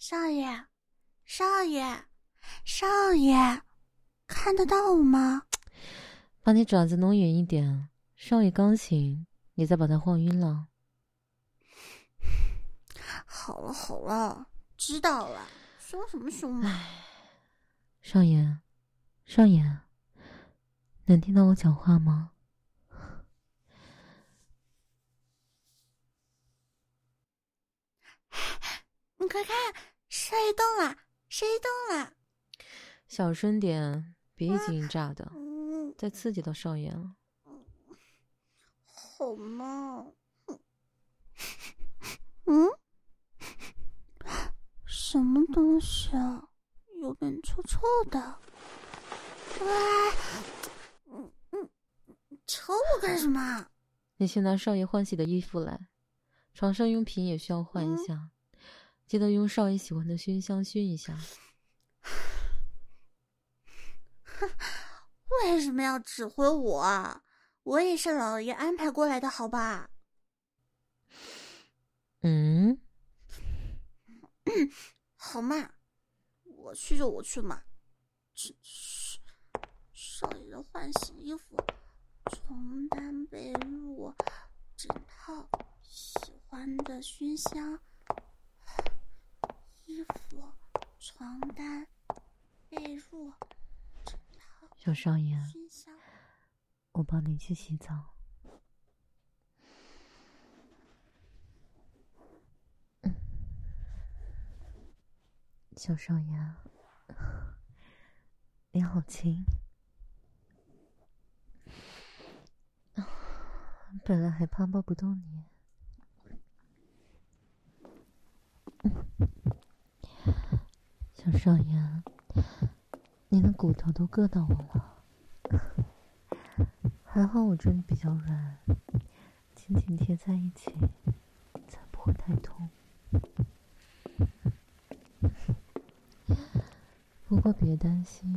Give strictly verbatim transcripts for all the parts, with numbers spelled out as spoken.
少爷，少爷，少爷，看得到我吗？ 把你爪子弄远一点，少爷刚醒，你再把他晃晕了。 好了好了，知道了，凶什么凶嘛？ 少爷，少爷，能听到我讲话吗？ 你快看，少爷动了，少爷动了！ 小声点，别一惊一乍的， 嗯， 再刺激到少爷了。 好嘛。嗯，什么东西啊？有点臭臭的。哇，嗯嗯，抽我干什么？ 你先拿少爷换洗的衣服来，床上用品也需要换一下，嗯、记得用少爷喜欢的熏香熏一下。 为什么要指挥我啊？我也是老爷安排过来的，好吧？ 嗯， 好嘛，我去就我去嘛。真是，少爷的换洗衣服、床单、被褥、枕套、喜欢的熏香、衣服、床单、被褥、枕套。 小少爷，我帮你去洗澡。嗯，小少爷，你好轻。本来还怕抱不动你。小少爷，你的骨头都硌到我了，还好我这里比较软，紧紧贴在一起，才不会太痛。不过别担心，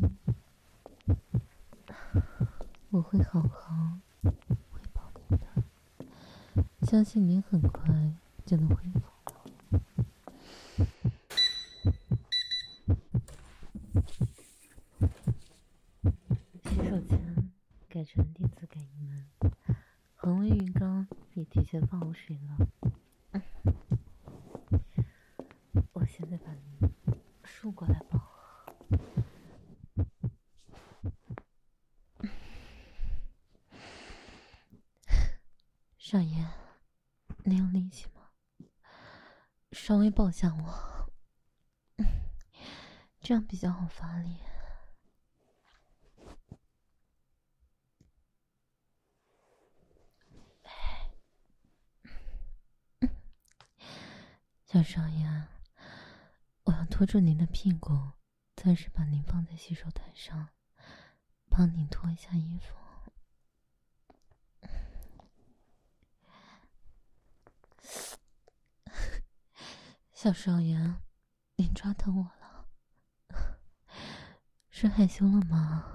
我会好好喂饱你的，相信你很快就能恢复。洗手间改成电子感应门，恒温浴缸也提前放好水了。我现在把你竖过来抱。少爷，你有力气吗？稍微抱下我，这样比较好发力。小少爷，我要拖住您的屁股，暂时把您放在洗手台上，帮您脱一下衣服。小少爷，您抓疼我了，是害羞了吗？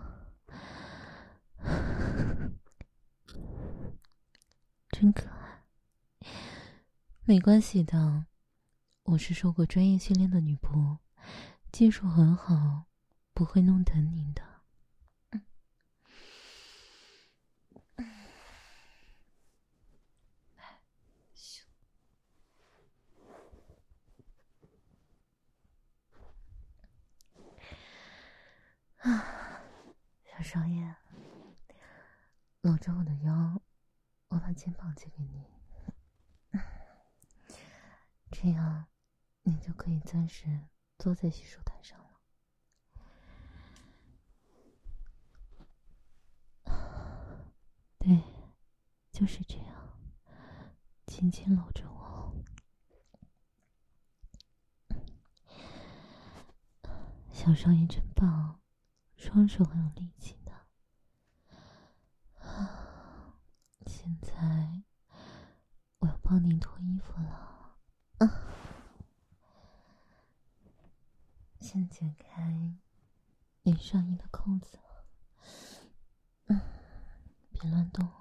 真可爱。没关系的，我是受过专业训练的女仆，技术很好，不会弄疼您的。啊，小少爷，搂着我的腰，我把肩膀借给你，这样你就可以暂时坐在洗手台上了。对，就是这样，紧紧搂着我。小少爷真棒，双手很有力气的。啊，现在我要帮您脱衣服了。啊，先解开您上衣的扣子。嗯，别乱动。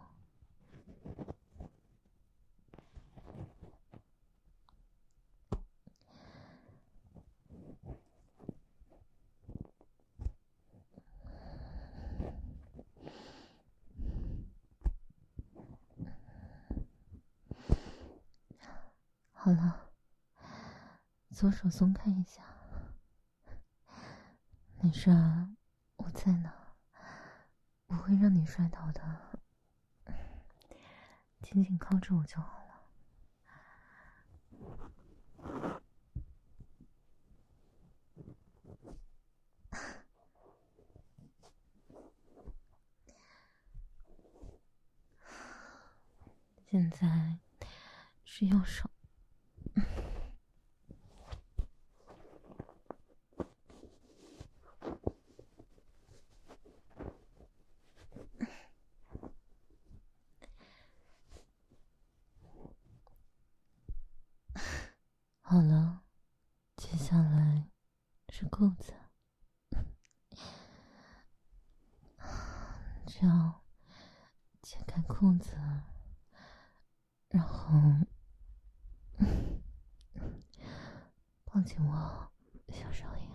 好了，左手松开一下。没事啊，我在呢，不会让你摔倒的。紧紧靠着我就好了。现在是右手。好了，接下来是裤子，只要解开裤子，然后抱紧我，小少爷，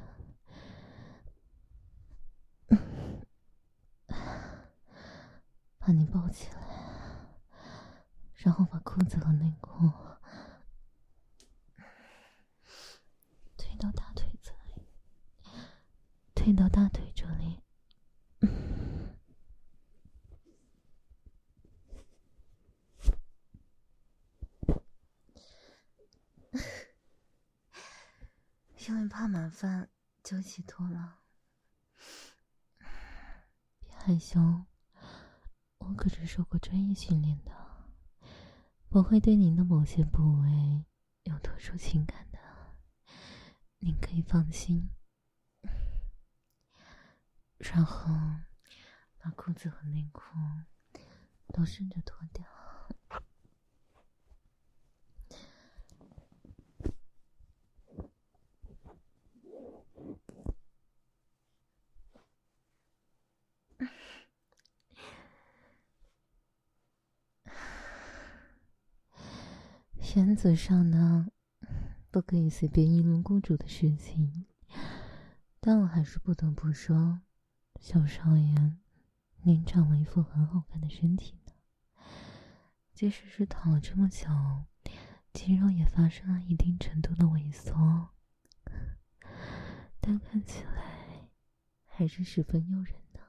把你抱起来，然后把裤子和内裤推到大腿这里，推到大腿这里。因为怕麻烦，就一起脱了。别害羞，我可是受过专业训练的，我会对您的某些部位有特殊情感的，您可以放心。然后把裤子和内裤都顺着脱掉。原则上呢，不可以随便议论雇主的事情，但我还是不得不说，小少爷，您长了一副很好看的身体呢。即使是躺了这么久，肌肉也发生了一定程度的萎缩，但看起来还是十分诱人的。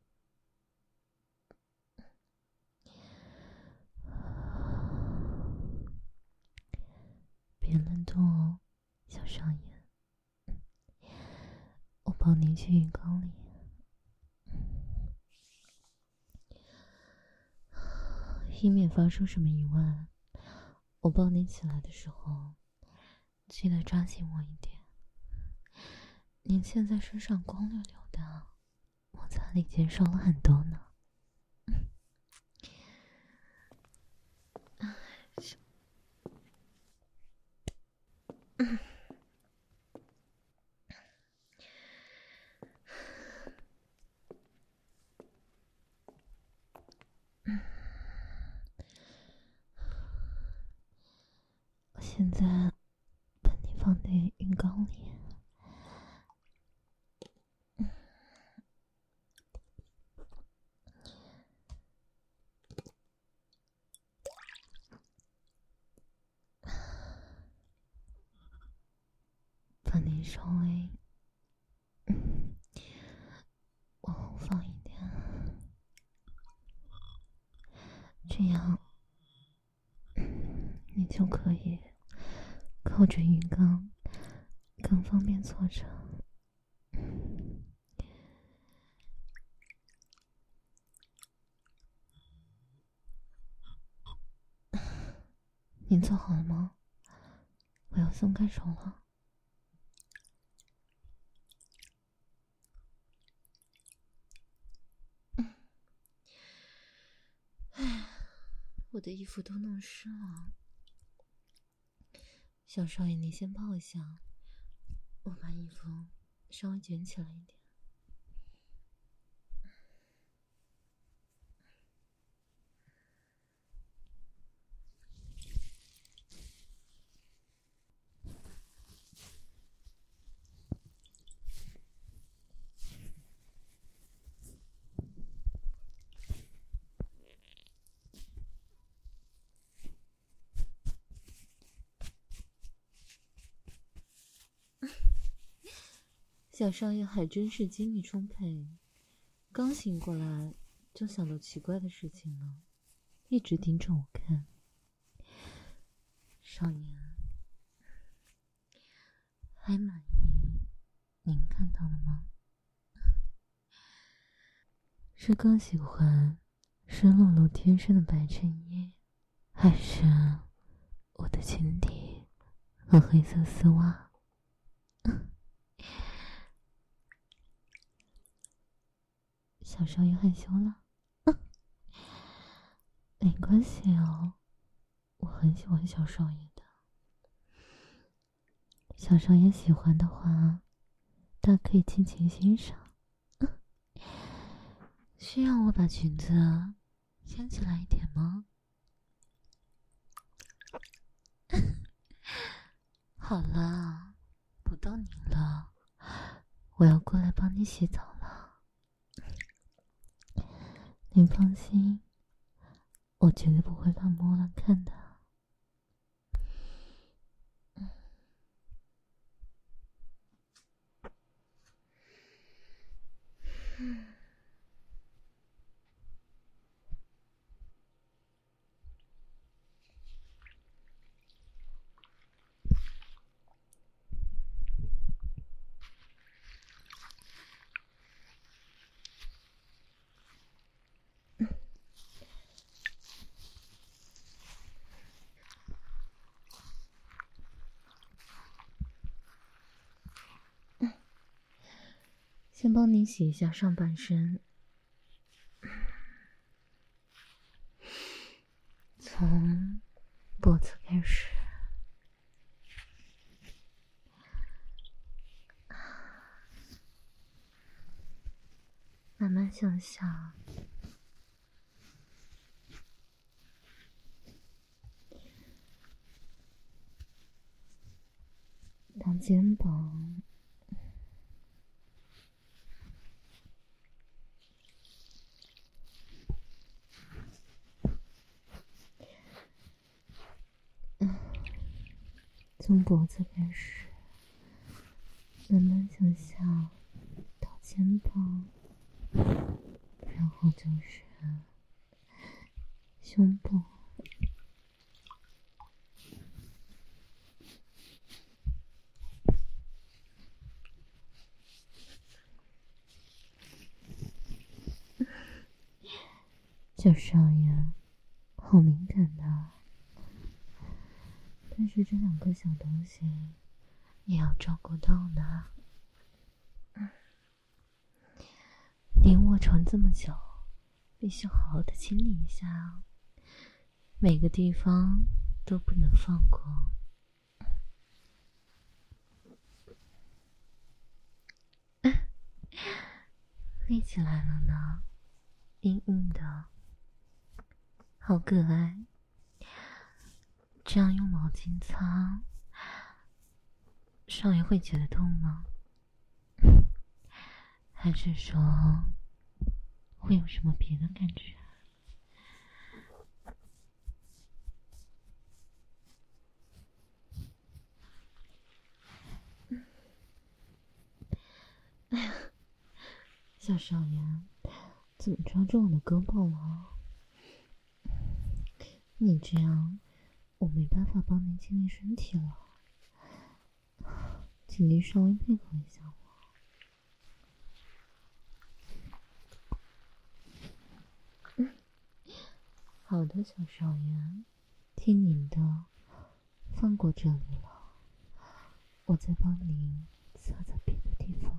别乱动哦，小少爷，我抱您去浴缸里。以免发生什么意外，我抱你起来的时候，记得抓紧我一点。您现在身上光溜溜的，摩擦力减少了很多呢。我现在把你放在浴缸里，把你稍微往后放一点，这样你就可以靠着浴缸，更方便坐着。您做好了吗？我要松开手了。唉，我的衣服都弄湿了。小少爷，你先抱一下，我把衣服稍微卷起来一点。 小少爷还真是精力充沛，刚醒过来就想到奇怪的事情了，一直盯着我看。少爷，还满意您看到了吗？是更喜欢湿漉漉贴身的白衬衣，还是我的裙底和黑色丝袜？小少爷害羞了。没关系哦，我很喜欢小少爷的。小少爷喜欢的话，大可以尽情欣赏。需要我把裙子掀起来一点吗？好了，不逗你了，我要过来帮你洗澡了。你放心，我绝对不会把摸乱看的。嗯。先帮你洗一下上半身，从脖子开始，慢慢向下，到肩膀，从脖子开始，慢慢向下到肩膀，然后就是胸部。小少爷，好敏感的，但是这两个小东西也要照顾到呢。您卧床这么久，必须好好的清理一下啊，每个地方都不能放过。立起来了呢，硬硬的，好可爱。这样用毛巾擦，少爷会觉得痛吗？还是说会有什么别的感觉？哎呀，小少爷，怎么抓住我的胳膊了？你这样，我没办法帮您清理身体了，请您稍微配合一下我。好的，小少爷，听您的，放过这里了，我再帮您擦擦别的地方。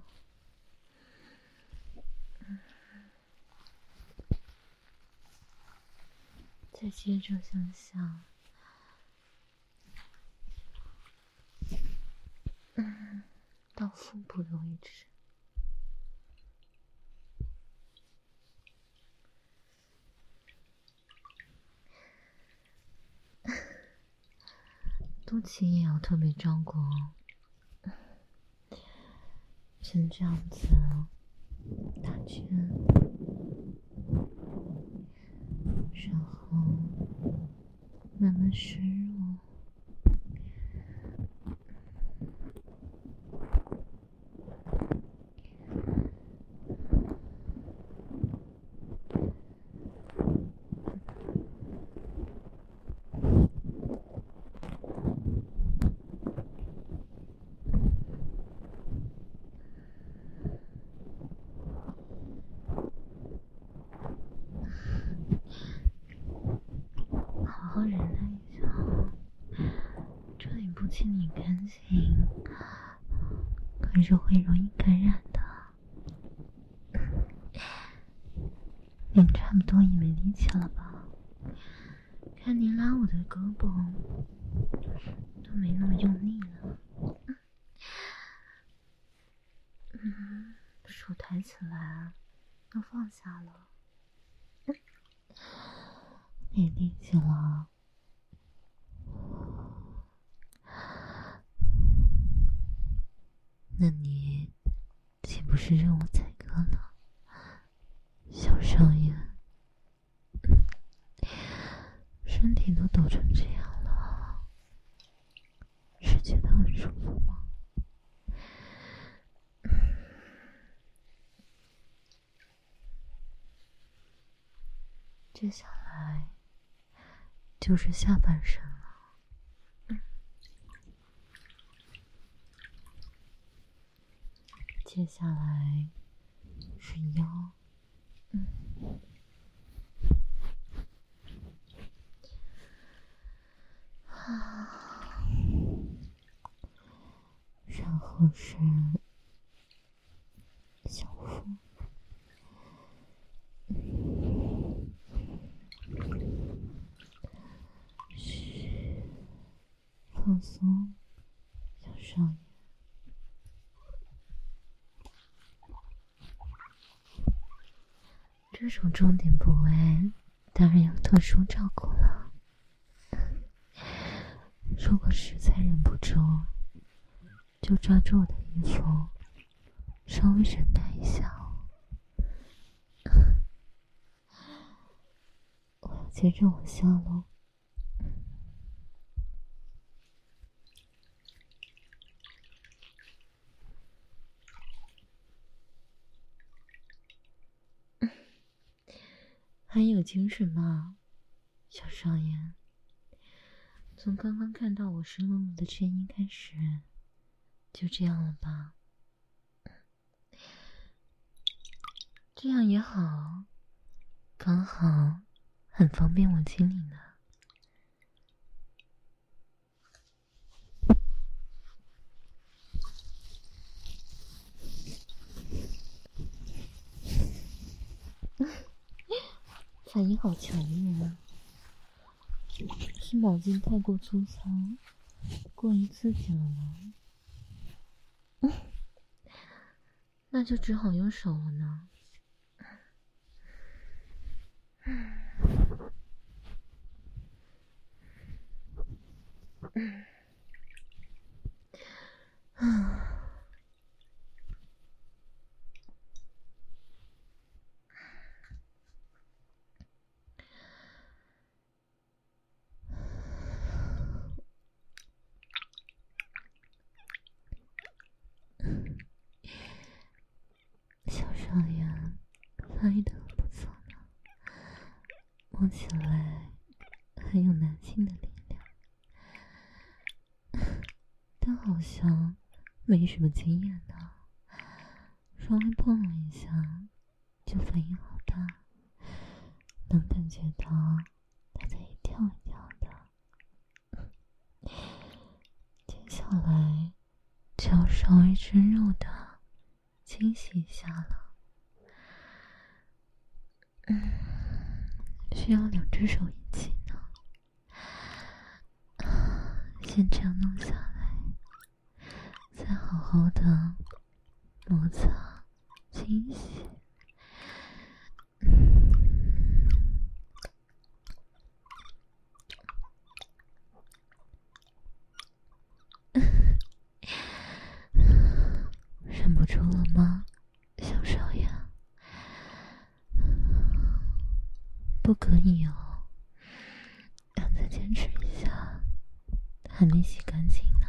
再接着向下，嗯，到腹部的位置。肚脐也要特别照顾哦，先这样子打圈，然后慢慢深入， 清理干净，可是会容易感染的。你差不多也没力气了吧？看你拉我的胳膊都没那么用力了。嗯，手抬起来，又放下了。没力气了。那你岂不是任我宰割了，小少爷？身体都抖成这样了，是觉得很舒服吗？接下来就是下半身了。接下来是腰，嗯，啊，然后是小腹，嘘，放松，小少爷。这种重点部位当然要特殊照顾了。如果实在忍不住，就抓住我的衣服，稍微忍耐一下哦。我要接着往下喽。还有精神吗，小少爷？从刚刚看到我湿漉漉的衬衣开始，就这样了吧？这样也好，刚好很方便我清理呢。反应好强烈啊！是毛巾太过粗糙，过于刺激了吗？那就只好用手了呢。小少爷，发育的不错呢，摸起来很有男性的力量，但好像没什么经验呢，稍微碰了一下就反应好大，能感觉到他在一跳一跳的。接下来就要稍微深入的清洗一下了。嗯，需要两只手一起呢。先这样弄下来，再好好的摩擦清洗。忍不住了吗，小少爷？不可以哦，要再坚持一下，还没洗干净呢。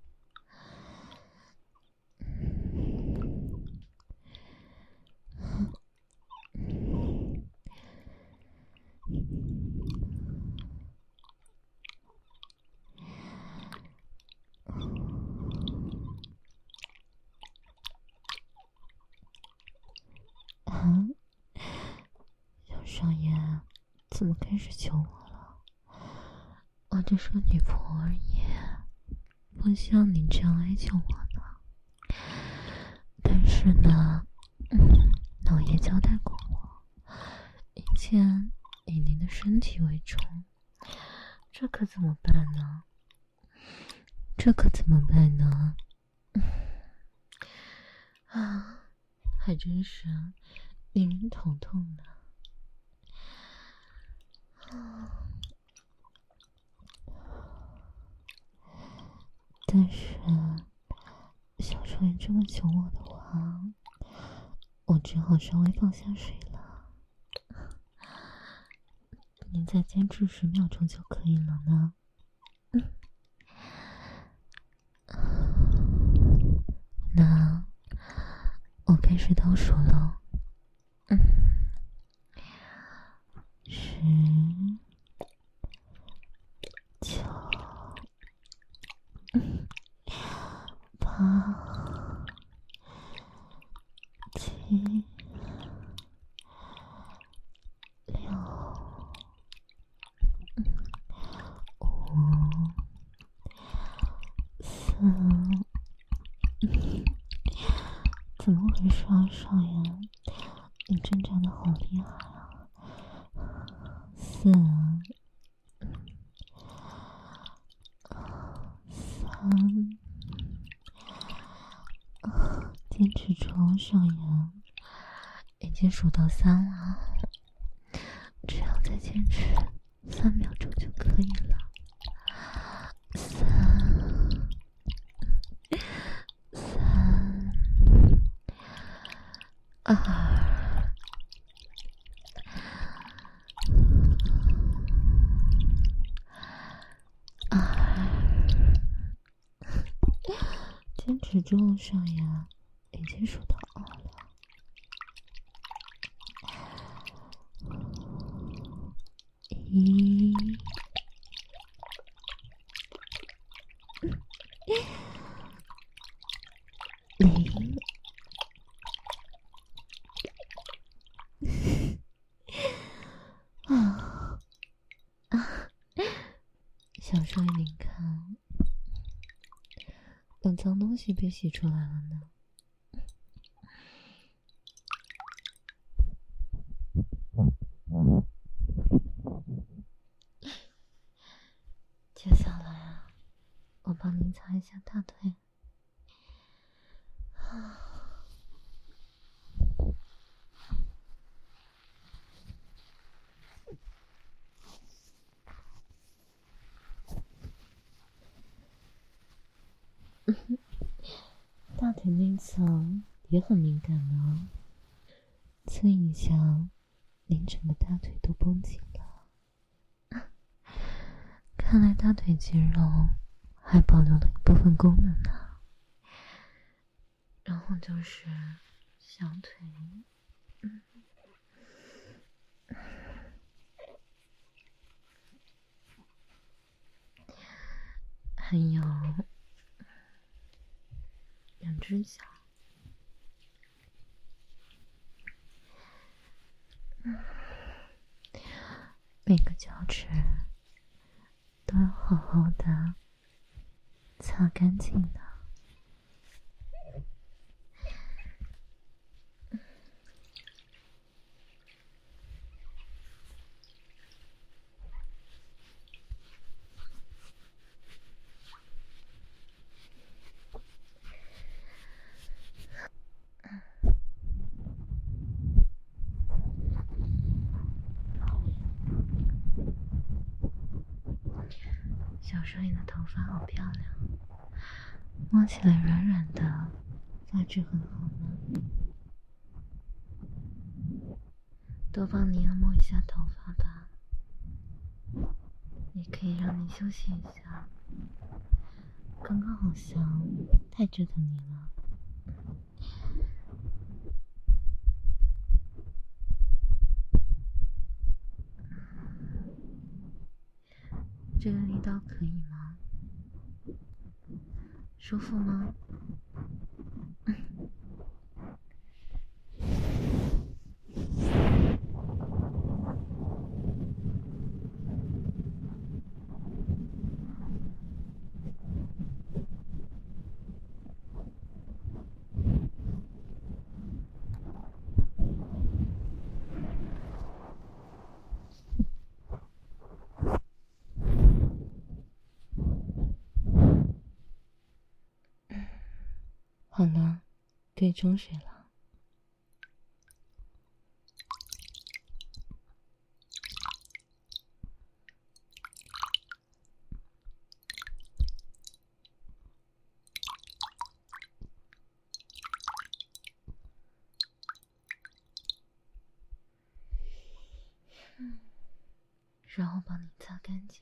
啊，小少爷，怎么开始求我了？我只是个女仆而已， 不像你这样哀求我呢。但是呢，嗯，老爷交代过我，一切以您的身体为重，这可怎么办呢？这可怎么办呢？啊，还真是令人头痛呢。但是小少爷这么求我的话，我只好稍微放下水了。您再坚持十秒钟就可以了呢。嗯，那我开始倒数了。嗯，十、九、八、七、六、五、四，怎么回事啊，少爷？你挣扎的好厉害啊！四、三，坚持住，少爷，已经数到三了，只要再坚持三秒钟就可以了。三、三、二、二，坚持住，少爷，已经数到二了。一、零。啊啊！小少爷，您看，有脏东西被洗出来了呢。接下来啊，我帮您擦一下大腿。啊。大腿内侧也很敏感呢，蹭一下，连整个大腿都绷紧了。看来大腿肌肉还保留了一部分功能呢。然后就是小腿，嗯，还有两只脚，嗯，每个脚趾都要好好的擦干净的。小少爷的头发好漂亮，摸起来软软的，发质很好呢。多帮你按摩一下头发吧，也可以让你休息一下。刚刚好像太折腾你了。这个力道可以吗？舒服吗？ 好了，可以装水了。嗯，然后帮你擦干净。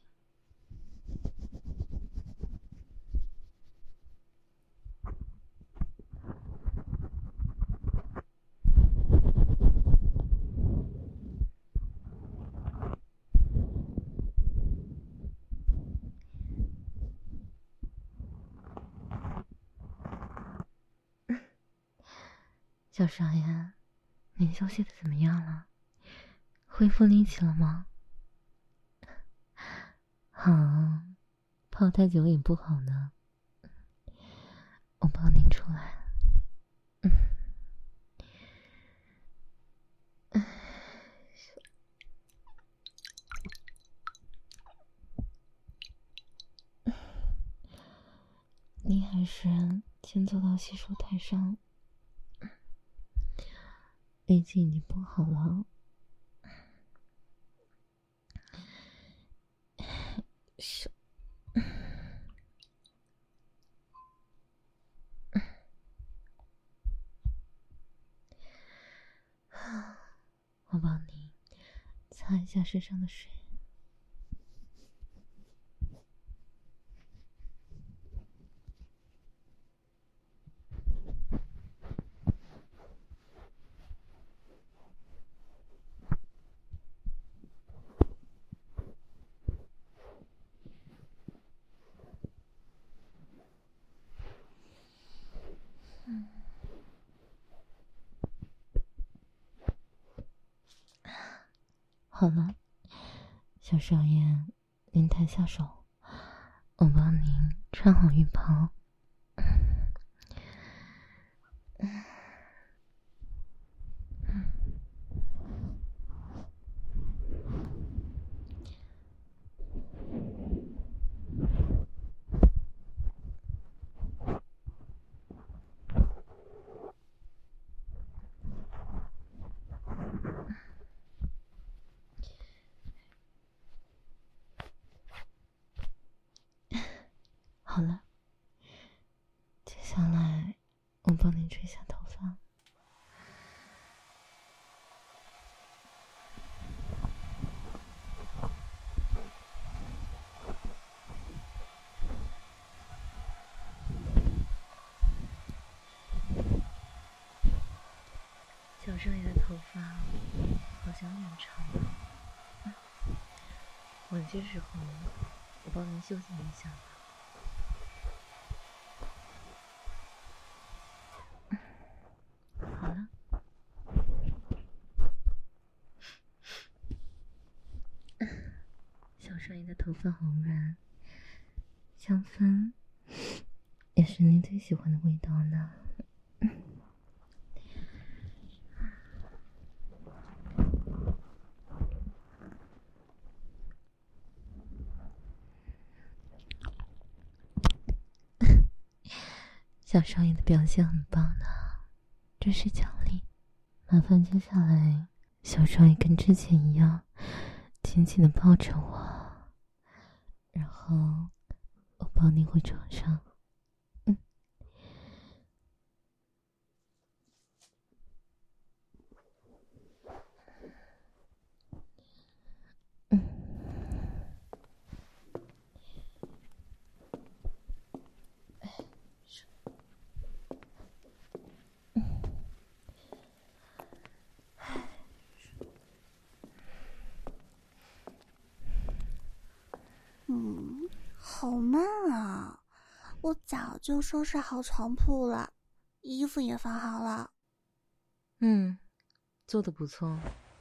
小少爷，您休息的怎么样了？恢复力气了吗？好，泡太久也不好呢。我帮您出来。嗯。您还是先坐到洗手台上，力气已经不好了。手，我帮你擦一下身上的水。嗯，好了，小少爷，您抬下手，我帮您穿好浴袍。好了，接下来我帮你吹下头发。小少爷的头发好像有点长了，嗯，晚些时候我帮您修剪一下吧。好了，小少爷的头发好软，香氛也是您最喜欢的味道呢。小少爷的表现很棒呢，这是奖励。麻烦接下来小少爷跟之前一样紧紧的抱着我，然后我抱你回床上。嗯，嗯， 嗯，好慢啊！我早就收拾好床铺了，衣服也放好了。 嗯，做得不错。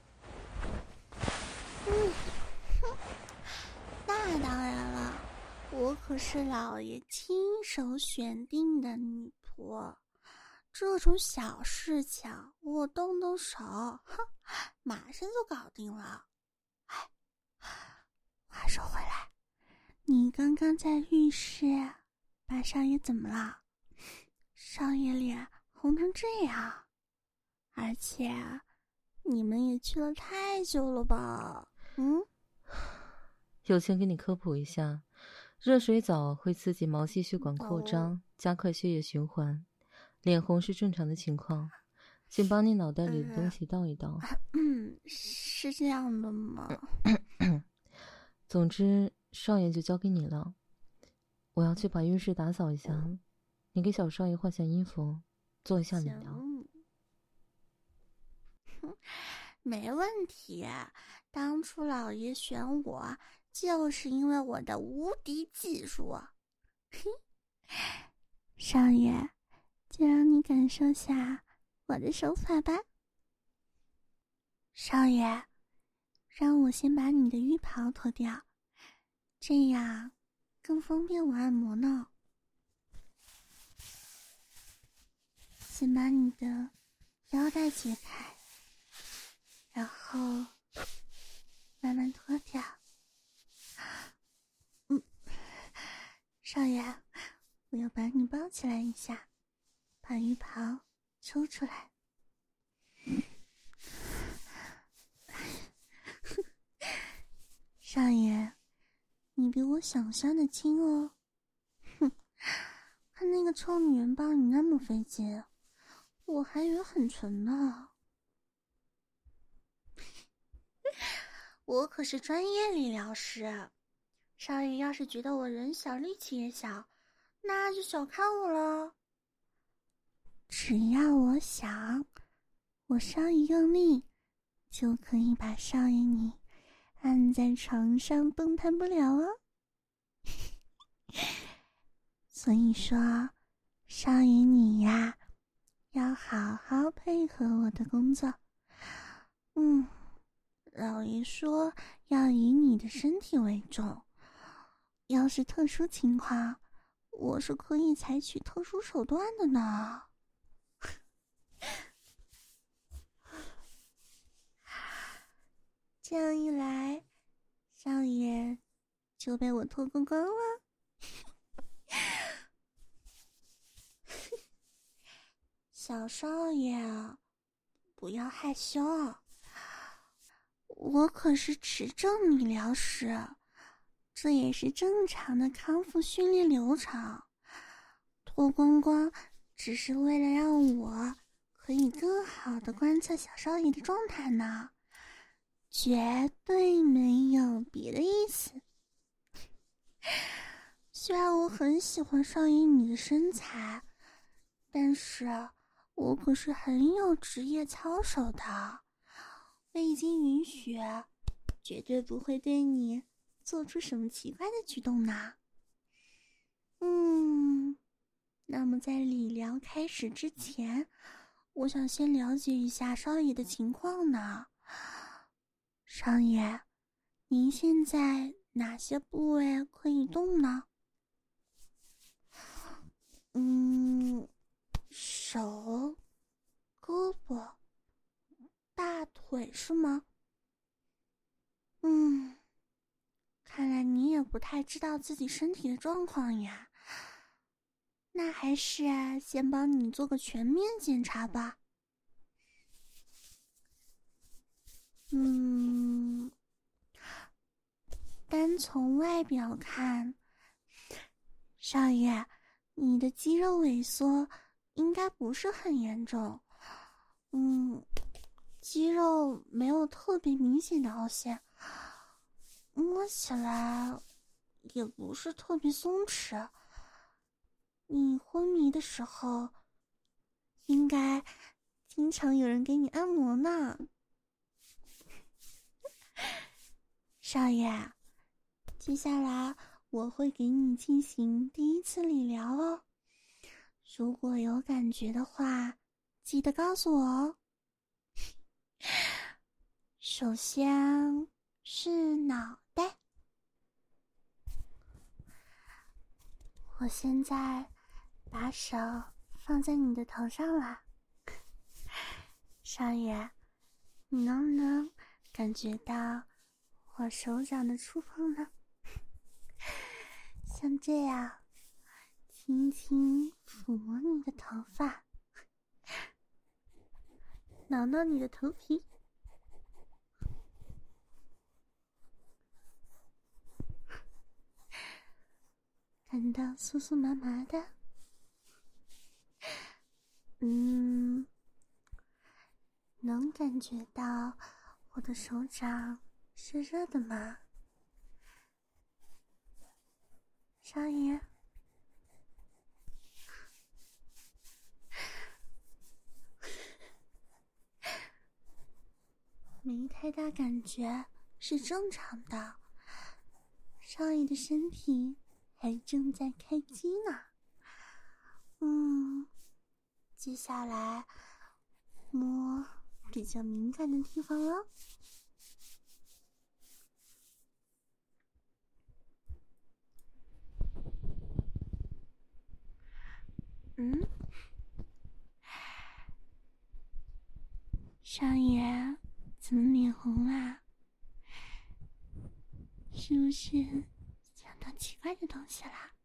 嗯，哼，那当然了，我可是老爷亲手选定的女仆，这种小事情我动动手，哼，马上就搞定了。哎，话说回来，你刚刚在浴室把少爷怎么了？ 少爷脸红成这样，而且你们也去了太久了吧？嗯， 友情给你科普一下，热水澡会刺激毛细血管扩张， 哦、 加快血液循环，脸红是正常的情况。请把你脑袋里的东西倒一倒。 嗯，是这样的吗？ 总之，少爷就交给你了。我要去把浴室打扫一下，你给小少爷换下衣服，做一下理疗。 没问题，当初老爷选我，就是因为我的无敌技术。少爷，就让你感受下我的手法吧。少爷，让我先把你的浴袍脱掉，这样更方便我按摩呢。先把你的腰带解开，然后慢慢脱掉。嗯，少爷，我要把你抱起来一下，把浴袍抽出来。少爷，你比我想象的轻哦。哼，看那个臭女人帮你那么费劲，我还以为很纯呢。我可是专业理疗师，少爷要是觉得我人小力气也小，那就小看我了。只要我想，我稍一用力，就可以把少爷你按在床上动弹不了哦。所以说，少爷你呀，要好好配合我的工作。嗯，老爷说要以你的身体为重，要是特殊情况，我是可以采取特殊手段的呢。这样一来，少爷就被我脱光光了。小少爷，不要害羞，我可是持证理疗师，这也是正常的康复训练流程。脱光光只是为了让我可以更好的观测小少爷的状态呢，绝对没有别的意思。虽然我很喜欢少爷你的身材，但是我可是很有职业操守的，未经允许，绝对不会对你做出什么奇怪的举动呢。嗯，那么在理疗开始之前，我想先了解一下少爷的情况呢。少爷，您现在哪些部位可以动呢？嗯，手、胳膊、大腿是吗？嗯，看来你也不太知道自己身体的状况呀。那还是啊，先帮你做个全面检查吧。嗯，单从外表看，少爷，你的肌肉萎缩应该不是很严重。嗯，肌肉没有特别明显的凹陷，摸起来也不是特别松弛。你昏迷的时候，应该经常有人给你按摩呢。少爷，接下来我会给你进行第一次理疗哦。如果有感觉的话，记得告诉我哦。首先是脑袋，我现在把手放在你的头上了。少爷，你能不能感觉到我手掌的触碰呢？像这样， 轻轻抚摸你的头发，挠挠你的头皮，感到酥酥麻麻的。嗯，能感觉到我的手掌是热的吗？少爷，没太大感觉是正常的，少爷的身体还正在开机呢。嗯，接下来摸比较敏感的地方了。嗯，少爷怎么脸红啦？是不是想到奇怪的东西啦？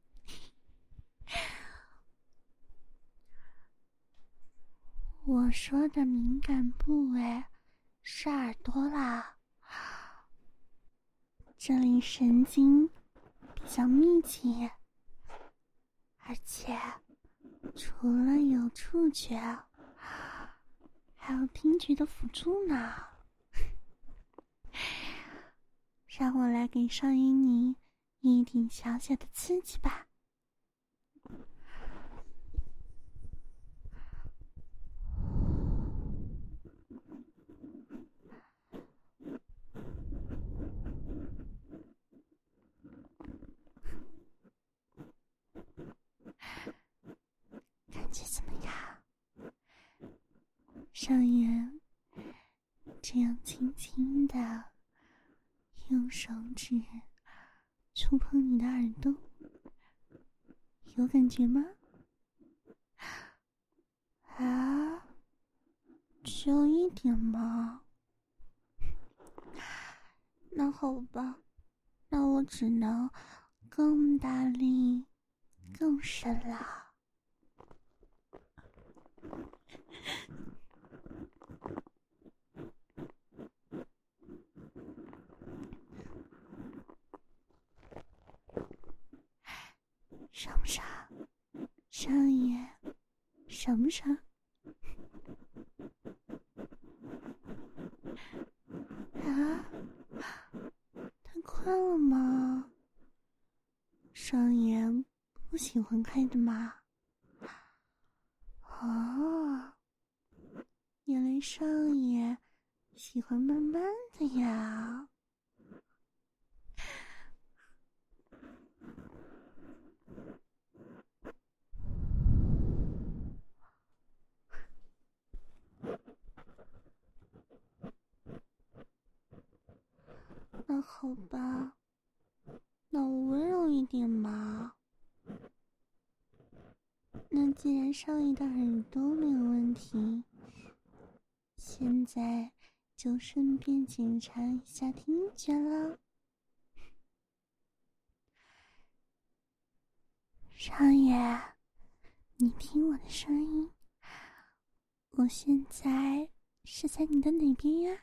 我说的敏感部位是耳朵啦，这里神经比较密集，而且除了有触觉，还有听觉的辅助呢。让我来给少爷你一点小小的刺激吧。感觉怎么样？少爷这样轻轻的用手指触碰你的耳朵，有感觉吗？啊，只有一点吗？那好吧，那我只能更大力更深了。爽不爽？少爷，爽不爽？啊，太快了吗？少爷不喜欢开的吗？哦，原来少爷喜欢慢慢的呀。那好吧，那我温柔一点嘛。那既然少爷的耳朵没有问题，现在就顺便检查一下听觉了。少爷，你听我的声音，我现在是在你的哪边呀？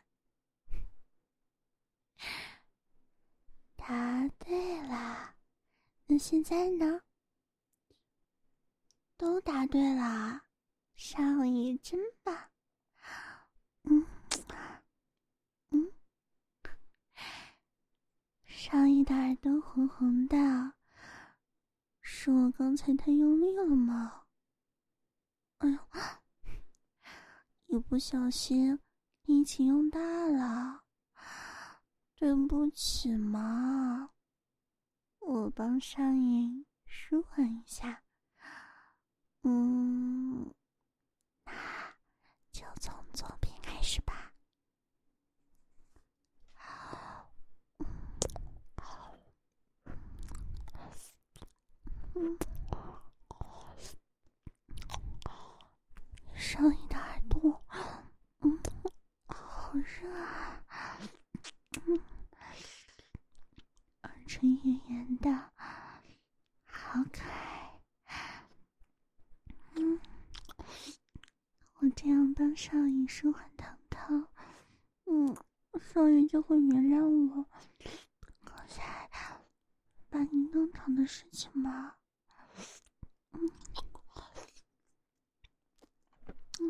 答对了，那现在呢？都答对了，少爷真棒。嗯嗯，少爷的耳朵红红的，是我刚才太用力了吗？哎呦，一不小心力气用大了，对不起嘛，我帮少爷舒缓一下。嗯，那就从左边开始吧。嗯，少爷的耳朵，嗯，好热啊，嗯，耳垂圆圆的，好可爱。 这样帮少爷舒缓疼痛，嗯，少爷就会原谅我刚才把你弄疼的事情吗？嗯嗯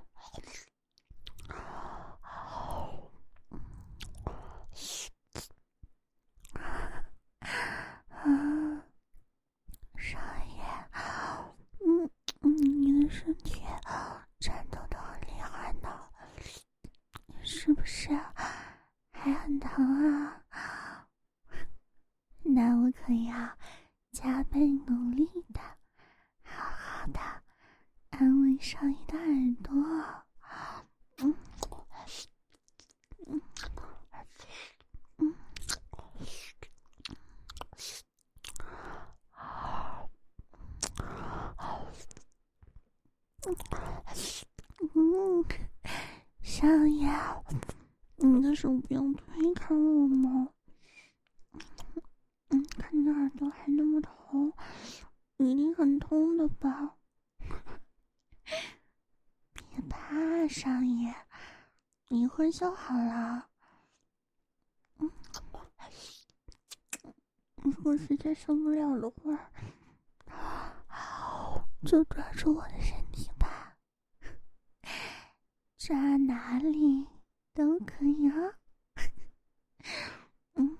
啊，少爷，嗯嗯，你的身体颤抖的很厉害呢，是不是还很疼啊？那我可要加倍努力的，好好的安慰少爷的耳朵。嗯嗯嗯嗯，少爷，你的手不用推开我吗？嗯，看你耳朵还那么疼，一定很痛的吧？别怕，少爷，一会儿就好了。嗯，如果实在受不了的话，就抓住我的身体吧，抓哪里都可以啊。嗯，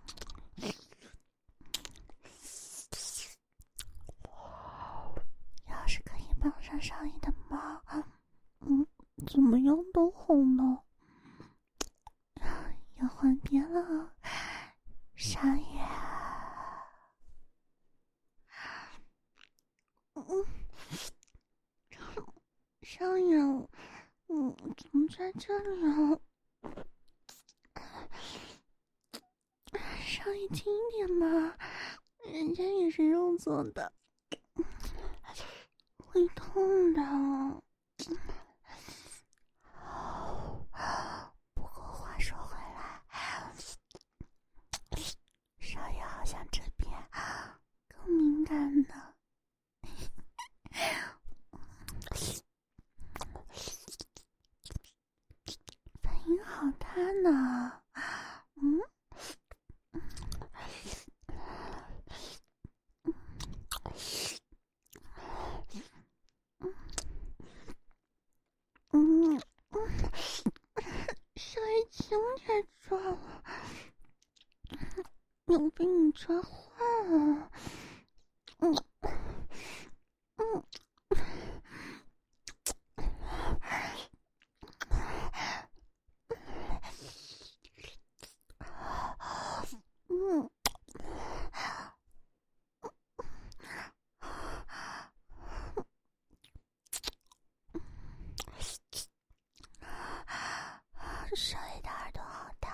要是可以帮上少爷的忙，嗯，怎么样都好呢。要换边了，少爷。嗯，少爷，嗯，怎么在这里啊？少爷轻一点嘛，人家也是肉做的，会痛的。不过话说回来，少爷好像这边更敏感呢。反应好大呢。嗯嗯嗯，少爷轻点抓了，有被你抓坏了。嗯嗯。嗯，少爷的耳朵好疼，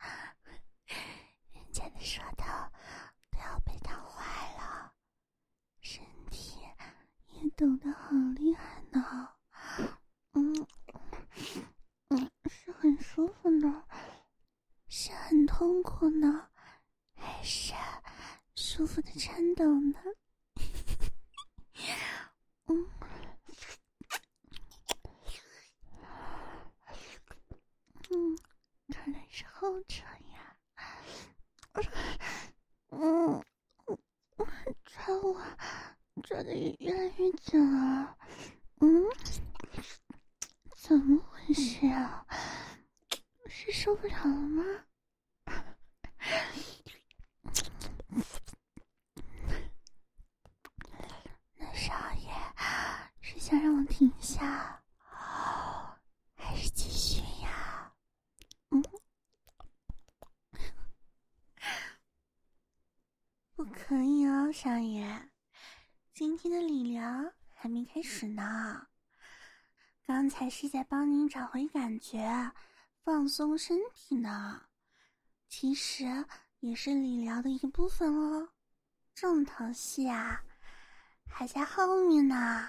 人家的舌头都要被烫坏了，身体也抖得好厉害呢。嗯嗯，是很舒服呢，是很痛苦呢，还是舒服的颤抖呢？嗯嗯，看来是后者呀。嗯，抓我抓得也越来越紧了。嗯，怎么回事啊？是受不了了吗？那少爷是想让我停下，还是继续呀？嗯，不可以哦，少爷，今天的理疗还没开始呢。刚才是在帮您找回感觉，放松身体呢。其实也是理疗的一部分哦。重头戏啊，还在后面呢。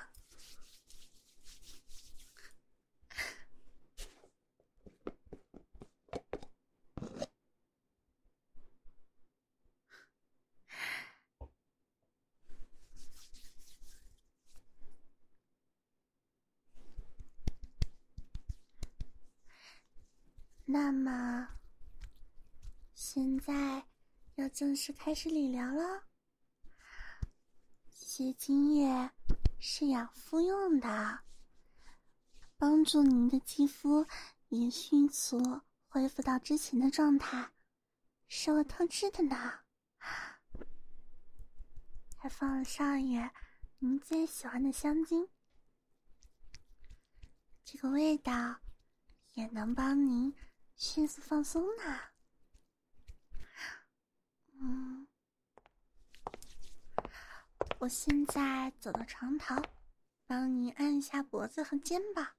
那么，现在要正式开始理疗了。血精液是养肤用的，帮助您的肌肤也迅速恢复到之前的状态，是我特制的呢。还放了少爷您最喜欢的香精，这个味道也能帮您迅速放松呢。嗯，我现在走到床头，帮你按一下脖子和肩膀。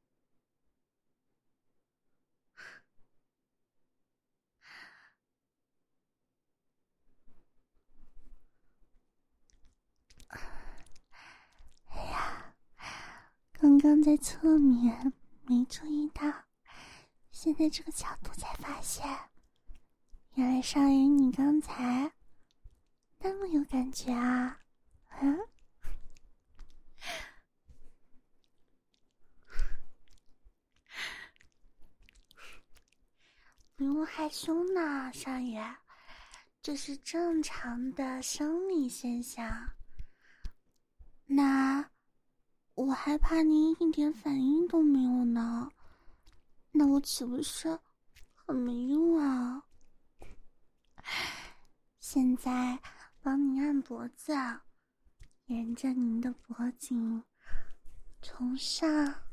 哎呀，刚刚在侧面没注意到，现在这个角度才发现，原来少爷你刚才那么有感觉啊！嗯，不用害羞呢，少爷，这是正常的生理现象。那我还怕您一点反应都没有呢，那我岂不是很没用啊？现在帮您按脖子，沿着您的脖颈从上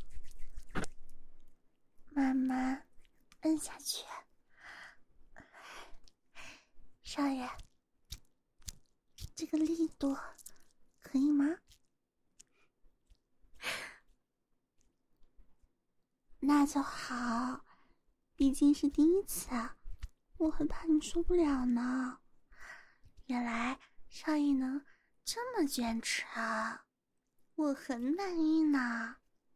慢慢摁下去。少爷，这个力度可以吗？那就好，毕竟是第一次，我很怕你受不了呢。原来少爷能这么坚持啊，我很满意呢。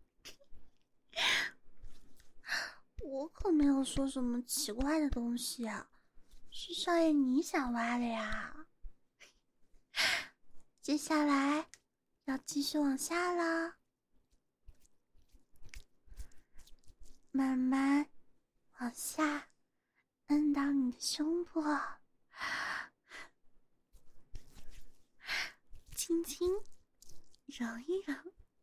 我可没有说什么奇怪的东西，是少爷你想挖的呀。接下来要继续往下了，慢慢往下摁到你的胸部，轻轻揉一揉。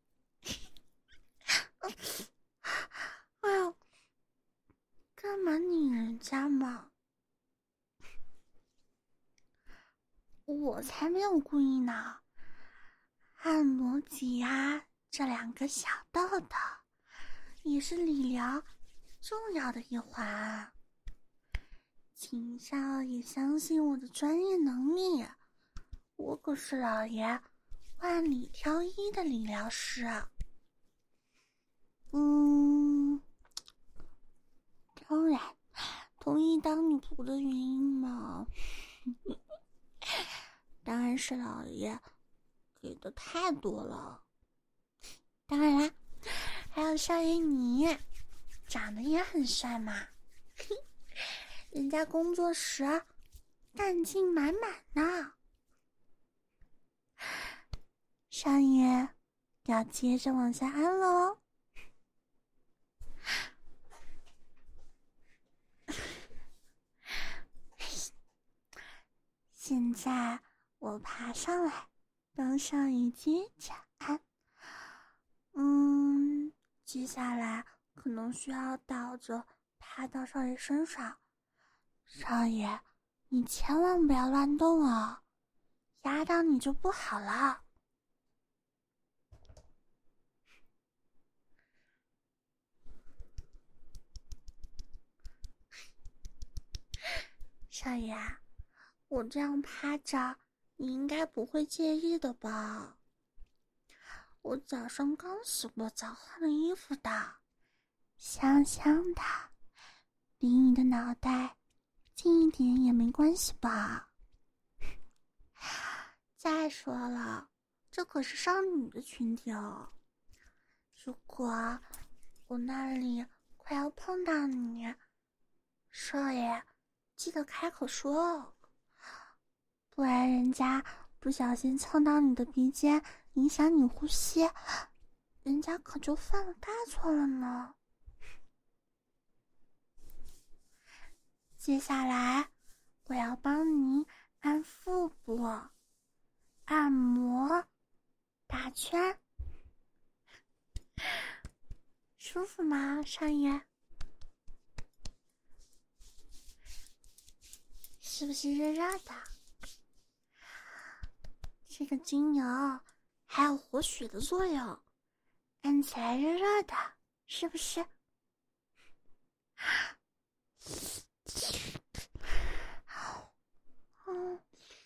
哎呦，干嘛拧人家嘛？我才没有故意呢。按摩挤压这两个小豆豆，也是理疗重要的一环。请少爷相信我的专业能力，我可是老爷万里挑一的理疗师。嗯，当然，同意当女仆的原因嘛，当然是老爷给的太多了。当然啦，还有少爷你长得也很帅嘛，人家工作时干劲满满呢。少爷要接着往下按喽。现在我爬上来帮少爷接着按。嗯，接下来可能需要倒着趴到少爷身上。少爷，你千万不要乱动哦，压到你就不好了。少爷，我这样趴着，你应该不会介意的吧？我早上刚洗过澡，换了衣服的，香香的，离你的脑袋近一点也没关系吧？再说了，这可是少女的群体哦。如果我那里快要碰到你，少爷记得开口说哦，不然人家不小心蹭到你的鼻尖，影响你呼吸，人家可就犯了大错了呢。 接下来我要帮你按腹部，按摩，打圈，舒服吗，少爷？是不是热热的？这个精油还有活血的作用，按起来热热的，是不是？嗯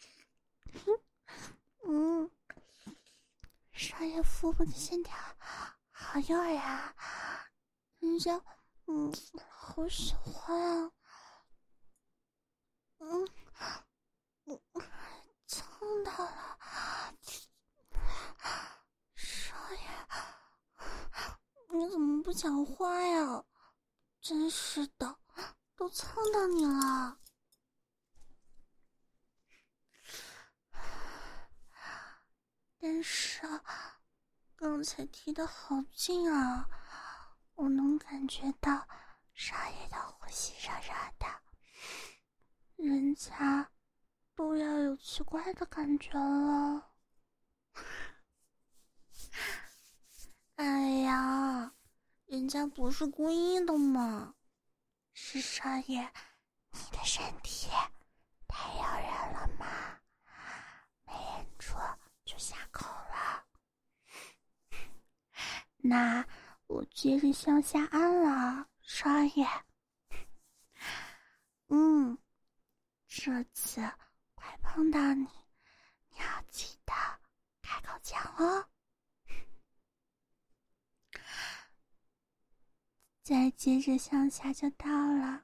嗯，少爷腹部的线条好诱人啊，人家嗯好喜欢啊。嗯嗯，蹭到了，少爷，你怎么不讲话呀？真是的，都蹭到你了。但是刚才踢得好近啊，我能感觉到少爷的呼吸热热的，人家都要有奇怪的感觉了。哎呀，人家不是故意的嘛，是少爷，你的身体太诱人了嘛，没忍住就下口了。那我接着向下按了，少爷。嗯，这次快碰到你，你要记得开口讲哦。再接着向下就到了。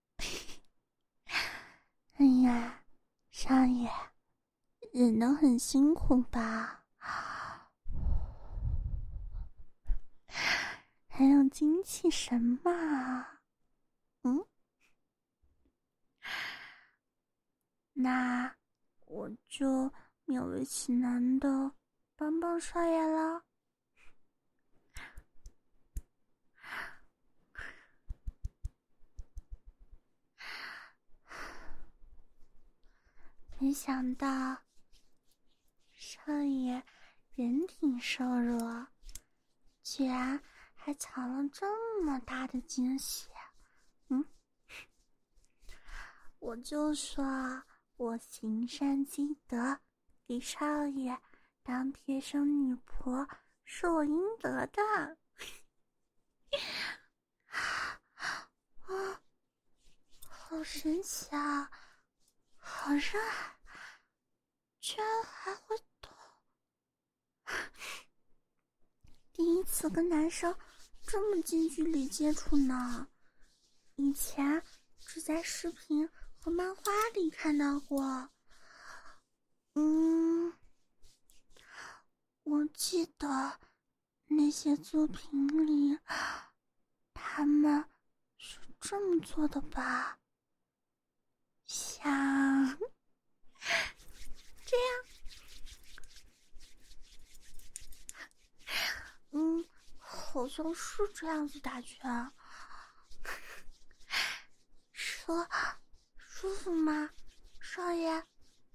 哎呀，少爷，忍得很辛苦吧？还有精气神嘛？嗯，那我就勉为其难的帮帮少爷了。没想到少爷人挺瘦弱，居然还藏了这么大的惊喜。嗯，我就说我行善积德，给少爷当贴身女仆是我应得的。啊，好神奇啊，好热啊，居然还会动。第一次跟男生这么近距离接触呢，以前只在视频和漫画里看到过。嗯，我记得那些作品里他们是这么做的吧，像这样。嗯，好像是这样子打拳。说舒服吗，少爷？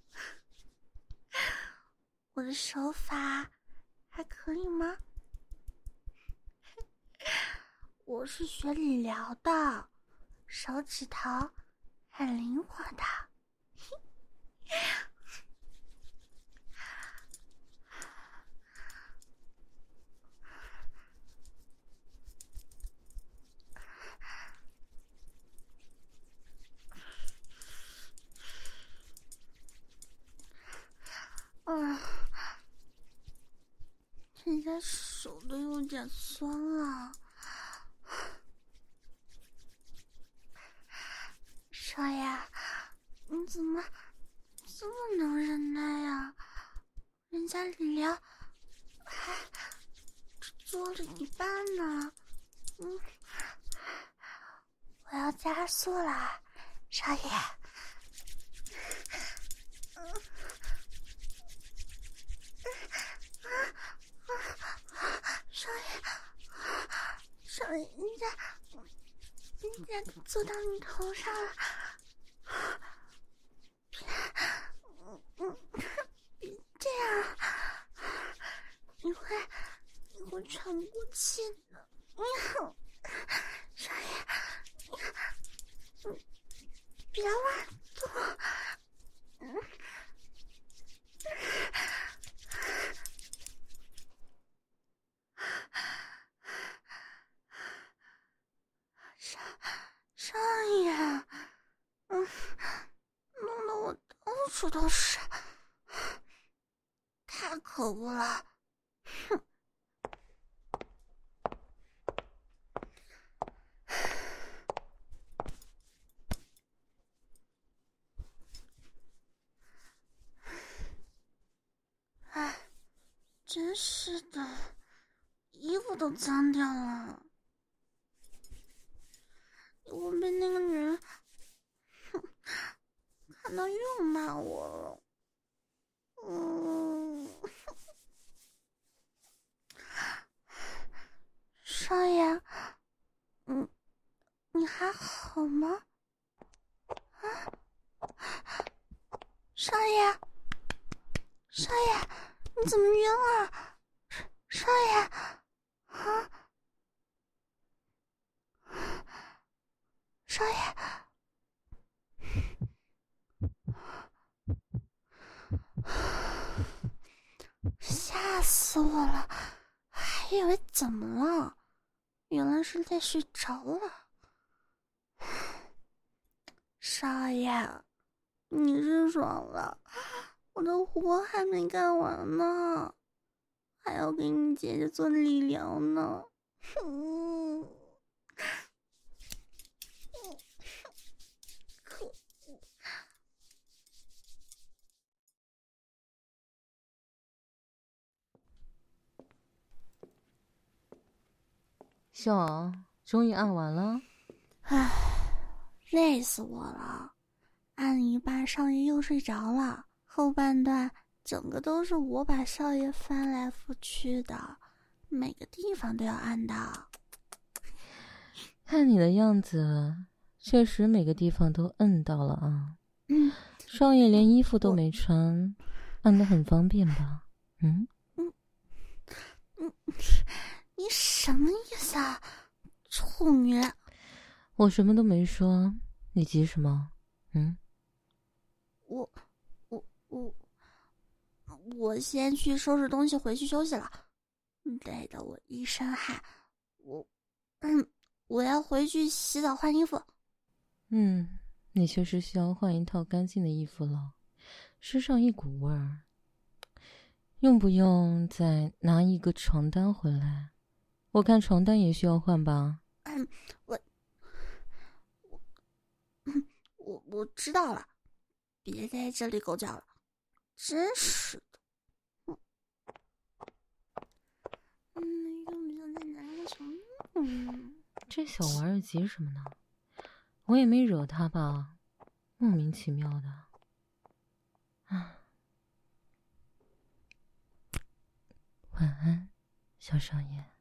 我的手法还可以吗？我是学理疗的，手指头很灵活的。啊，人家手都有点酸了。少爷，你怎么这么能忍耐呀？人家理疗还只做了一半呢。嗯，我要加速了，少爷。嗯，少爷，少爷，人家人家坐到你头上了， 别这样，你会你会喘不过气的。少爷，你别乱动。少少爷，嗯，弄得我到处都是，太可恶了！哼。哎，真是的，衣服都脏掉了。我被那个女人，哼，看到又骂我了。嗯，少爷，嗯，你还好吗？啊，少爷，少爷，你怎么晕了？少爷，啊，少爷。吓死我了，还以为怎么了，原来是累睡着了。少爷，你是爽了，我的活还没干完呢，还要给你姐姐做理疗呢。嗯，可恶。 秀儿，终于按完了。 唉，累死我了！按一半，少爷又睡着了，后半段整个都是我把少爷翻来覆去的，每个地方都要按到。 看你的样子，确实每个地方都摁到了啊。 嗯， 少爷连衣服都没穿，按得很方便吧？嗯嗯嗯，你什么意思啊，臭女！ 我什么都没说，你急什么？嗯， 我我我我先去收拾东西回去休息了，累得我一身汗。我嗯，我要回去洗澡换衣服。 嗯，你确实需要换一套干净的衣服了，身上一股味儿。用不用再拿一个床单回来？我看床单也需要换吧。 嗯，我我嗯我我知道了，别在这里狗叫了，真是的。嗯，用不用再拿个床？嗯， 这小玩意儿急什么呢？我也没惹他吧，莫名其妙的。啊，晚安，小少爷。